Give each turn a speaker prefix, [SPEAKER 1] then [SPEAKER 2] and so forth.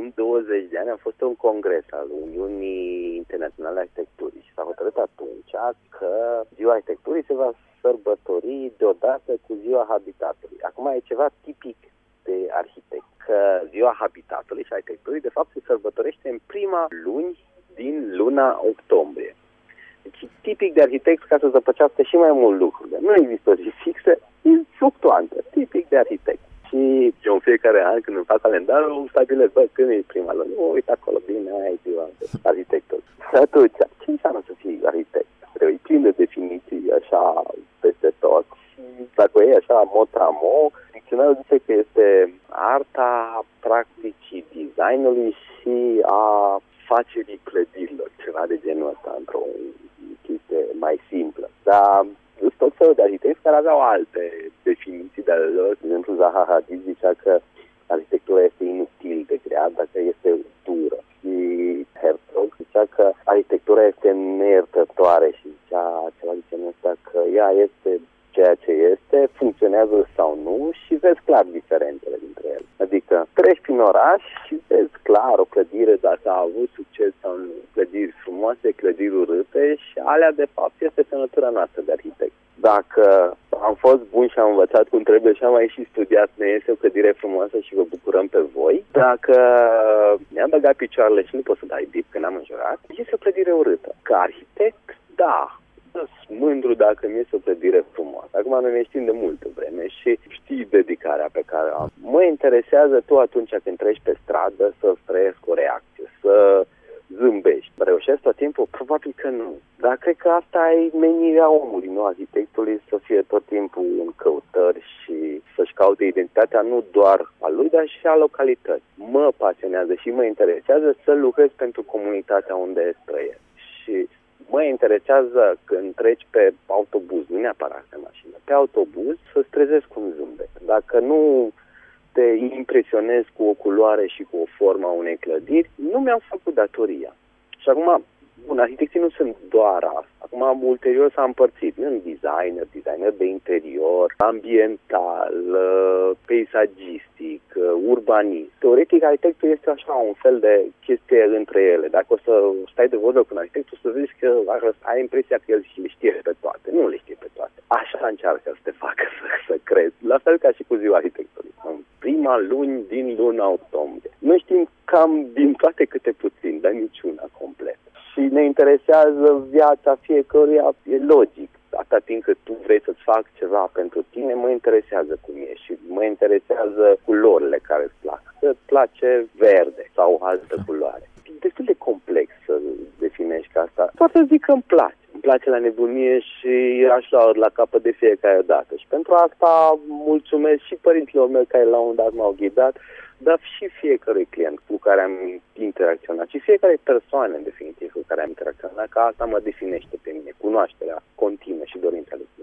[SPEAKER 1] acum 20 de ani a fost un congres al Uniunii Internaționale a Arhitecturii și s-a hotărât atunci că Ziua Arhitecturii se va sărbători deodată cu Ziua Habitatului. Acum e ceva tipic de arhitect, că Ziua Habitatului și Arhitecturii de fapt se sărbătorește în prima luni din luna octombrie. Deci tipic de arhitect ca să zăpăcească și mai mult lucrurile. Nu există o zi fixă, e fluctuantă, tipic de arhitect. Și eu în fiecare an când îmi fac calendarul, îmi stabilesc, când e prima lună? Uite acolo, bine, aia e ziua arhitectului. Și atunci, ce înseamnă să fii arhitect? E plin de definiții, așa, peste tot. Și dacă e așa, mot-a-mo, dicționarul zice că este arta practicii designului și a facerii clădirilor, ceva de genul ăsta, într-o chestie mai simplă. Dar sunt tot felul de arhitecți care aveau alte definiții de ale lor. De exemplu, Zaha Hadid zicea că arhitectura este inutil de creat dacă este dură. Și Herzog zicea că arhitectura este neiertătoare și zicea ceva de genul ăsta, că ea este ceea ce este, funcționează sau nu și vezi clar diferențele dintre ele. Adică treci prin oraș și vezi clar o clădire dacă a avut succes sau nu. Clădiri frumoase, clădiri urâte și alea de fapt este semnătura noastră de arhitect. Dacă am fost bun și am învățat cum trebuie și am mai și studiat, ne iese o clădire frumoasă și vă bucurăm pe voi. Dacă mi-am băgat picioarele și nu pot să dai bip când am înjurat, este o clădire urâtă. Ca arhitect, da. Sunt mândru dacă mi este o clădire frumoasă. Acum noi ne știm de multă vreme și știi dedicarea pe care am. Mă interesează tu atunci când treci pe stradă să trăiesc o reacție, să zâmbești. Reușesc tot timpul? Probabil că nu. Dar cred că asta e menirea omului, nu arhitectului, să fie tot timpul în căutări și să-și caute identitatea nu doar a lui, dar și a localității. Mă pasionează și mă interesează să lucrez pentru comunitatea unde trăiesc. Și mă interesează când treci pe autobuz, nu neapărat pe mașină, pe autobuz să-ți trezesc un zâmbet. Dacă nu te impresionezi cu o culoare și cu o formă a unei clădiri, nu mi-am făcut datoria. Și acum, bun, arhitecții nu sunt doar asta. Acum, ulterior s-a împărțit în designer de interior, ambiental, peisagistic, urbanist. Teoretic, arhitectul este așa un fel de chestie între ele. Dacă o să stai de vorbă cu un arhitect, o să vezi că ai impresia că el le știe pe toate. Nu le știe pe toate. Așa încearcă să te facă să crezi. La fel ca și cu ziua arhitectului. În prima luni din luna octombrie. Noi știm cam din toate câte puțin, dar niciuna complet. Și ne interesează viața fiecăruia, e logic. Atâta timp cât tu vrei să-ți fac ceva pentru tine, mă interesează cum e și mă interesează culorile care îți plac. Îți place verde sau altă culoare. E destul de complex să definești ca asta. Poate să zic că îmi place. Îmi place la nebunie și aș lua la capăt de fiecare dată. Și pentru asta mulțumesc și părinților mei care la un dat m-au ghidat, dar și fiecare client cu care am interacționat și fiecare persoană, în definitiv, cu care am interacționat, că asta mă definește pe mine, cunoașterea continuă și dorința lui.